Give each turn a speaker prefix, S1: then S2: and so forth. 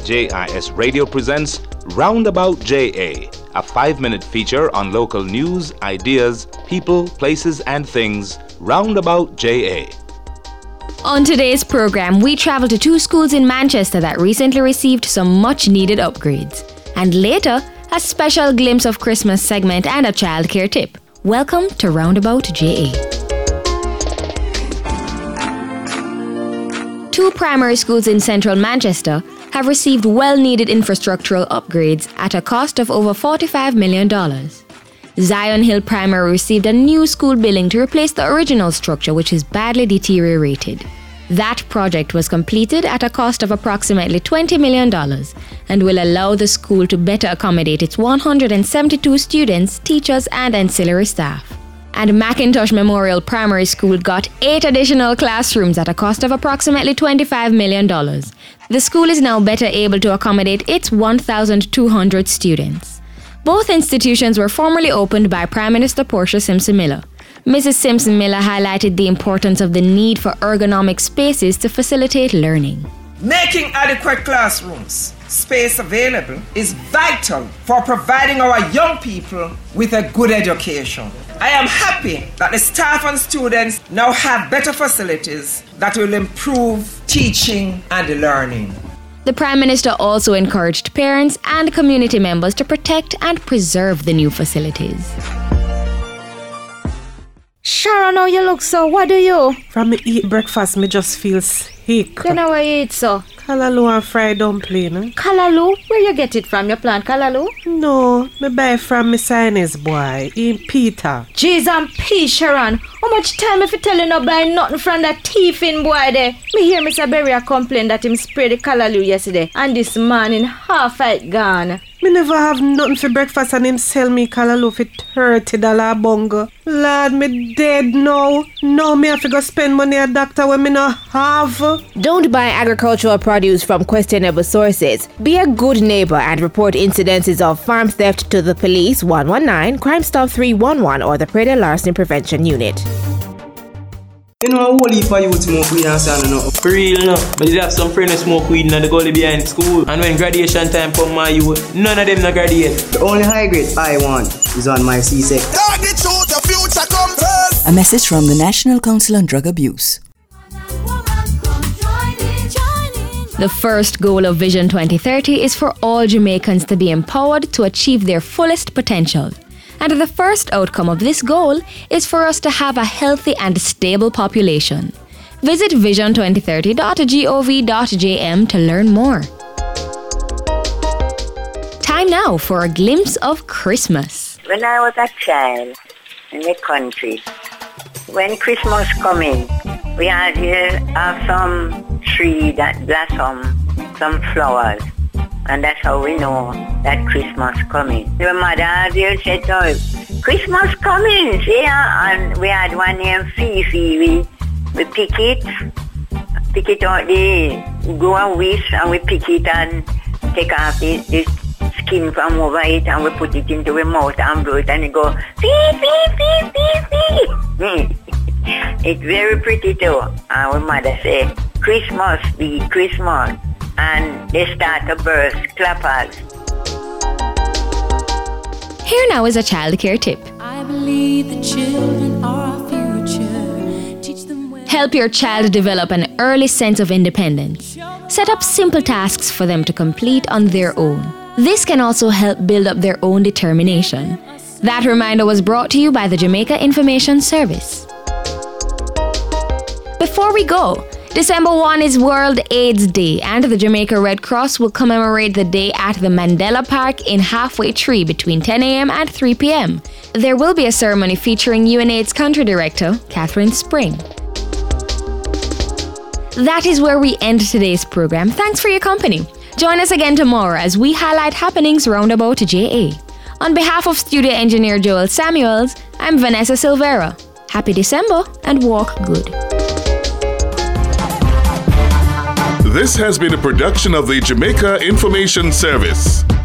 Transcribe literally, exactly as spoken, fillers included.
S1: J I S Radio presents Roundabout J A, a five-minute feature on local news, ideas, people, places, and things. Roundabout J A.
S2: On today's program, we travel to two schools in Manchester that recently received some much-needed upgrades. And later, a special glimpse of Christmas segment and a childcare tip. Welcome to Roundabout J A. Two primary schools in central Manchester have received well-needed infrastructural upgrades at a cost of over forty-five million dollars. Zion Hill Primary received a new school building to replace the original structure, which is badly deteriorated. That project was completed at a cost of approximately twenty million dollars and will allow the school to better accommodate its one hundred seventy-two students, teachers, and ancillary staff. And McIntosh Memorial Primary School got eight additional classrooms at a cost of approximately twenty-five million dollars. The school is now better able to accommodate its one thousand two hundred students. Both institutions were formerly opened by Prime Minister Portia Simpson Miller. Missus Simpson Miller highlighted the importance of the need for ergonomic spaces to facilitate learning.
S3: Making adequate classrooms space available is vital for providing our young people with a good education. I am happy that the staff and students now have better facilities that will improve teaching and learning.
S2: The Prime Minister also encouraged parents and community members to protect and preserve the new facilities.
S4: Sharon, how you look so? What do you?
S5: From me eat breakfast, me just feel sick.
S4: You know what you eat so?
S5: Callaloo and fried dumpling. Eh?
S4: Callaloo? Where you get it from? You plant callaloo?
S5: No, me buy from me Chinese boy, in Peter.
S4: Jeez and P, Sharon. How much time if you tell you not buy nothing from that thiefing boy there? Me hear Mister Berria complain that him spray the callaloo yesterday and this man in half it gone.
S5: Me never have nothing for breakfast and him sell me callaloo for thirty dollars a bunga. Lord, me dead now. Now me have to go spend money at doctor when me not have.
S6: Don't buy agricultural produce from questionable sources. Be a good neighbor and report incidences of farm theft to the police one one nine, Crime Stop three one one or the Predator Larceny Prevention Unit.
S7: You know, a whole heap of youth smoke weed and stand up. For real, no. But you have some friends who smoke weed and they go behind school. And when graduation time come, my youth, none of them not graduate.
S8: The only high grade I want is on my C six.
S9: Target to the future come first.
S10: A message from the National Council on Drug Abuse.
S2: The first goal of Vision twenty thirty is for all Jamaicans to be empowered to achieve their fullest potential. And the first outcome of this goal is for us to have a healthy and stable population. Visit vision twenty thirty dot gov dot j m to learn more. Time now for a glimpse of Christmas.
S11: When I was a child in the country, when Christmas coming, we had here uh, some tree that blossom, some flowers. And that's how we know that Christmas coming. Your mother there said, oh, Christmas coming, see? And we had one named Fifi. We, we pick it, pick it out the grow and whisk, and we pick it and take off the, the skin from over it, and we put it into our mouth and blow it, and it go, Fifi, Fifi, Fifi. It's very pretty too. And our mother say, Christmas be Christmas. And they start to burst clappers.
S2: Here now is a childcare tip.
S12: I believe the children are our future. Teach them well.
S2: Help your child develop an early sense of independence. Set up simple tasks for them to complete on their own. This can also help build up their own determination. That reminder was brought to you by the Jamaica Information Service. Before we go, December first is World AIDS Day, and the Jamaica Red Cross will commemorate the day at the Mandela Park in Halfway Tree between ten a.m. and three p.m. There will be a ceremony featuring UNAIDS Country Director, Catherine Spring. That is where we end today's program. Thanks for your company. Join us again tomorrow as we highlight happenings roundabout J A. On behalf of studio engineer Joel Samuels, I'm Vanessa Silvera. Happy December and walk good.
S13: This has been a production of the Jamaica Information Service.